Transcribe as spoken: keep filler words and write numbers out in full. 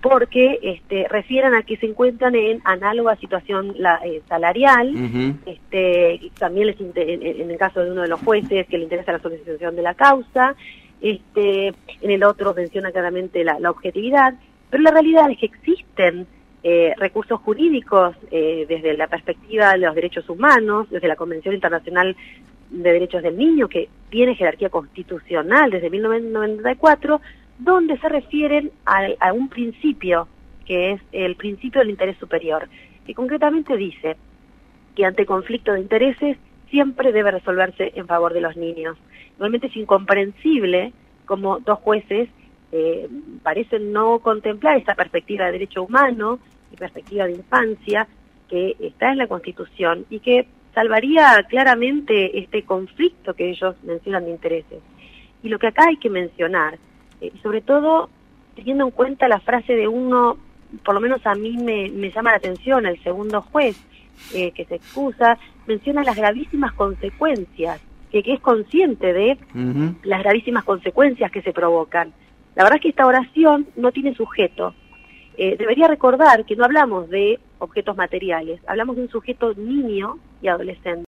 porque este, refieren a que se encuentran en análoga situación la, eh, salarial, uh-huh. este, también les inter en, en el caso de uno de los jueces que le interesa la solicitud de la causa, este, en el otro menciona claramente la, la objetividad, pero la realidad es que existen eh, recursos jurídicos eh, desde la perspectiva de los derechos humanos, desde la Convención Internacional de Derechos del Niño, que tiene jerarquía constitucional desde mil novecientos noventa y cuatro, donde se refieren a, a un principio, que es el principio del interés superior, que concretamente dice que ante conflicto de intereses siempre debe resolverse en favor de los niños. Realmente es incomprensible cómo dos jueces eh, parecen no contemplar esta perspectiva de derecho humano y perspectiva de infancia que está en la Constitución y que salvaría claramente este conflicto que ellos mencionan de intereses. Y lo que acá hay que mencionar, y eh, sobre todo teniendo en cuenta la frase de uno, por lo menos a mí me, me llama la atención, el segundo juez eh, que se excusa, menciona las gravísimas consecuencias, que, que es consciente de uh-huh. las gravísimas consecuencias que se provocan. La verdad es que esta oración no tiene sujeto. Eh, debería recordar que no hablamos de objetos materiales, hablamos de un sujeto niño y adolescente.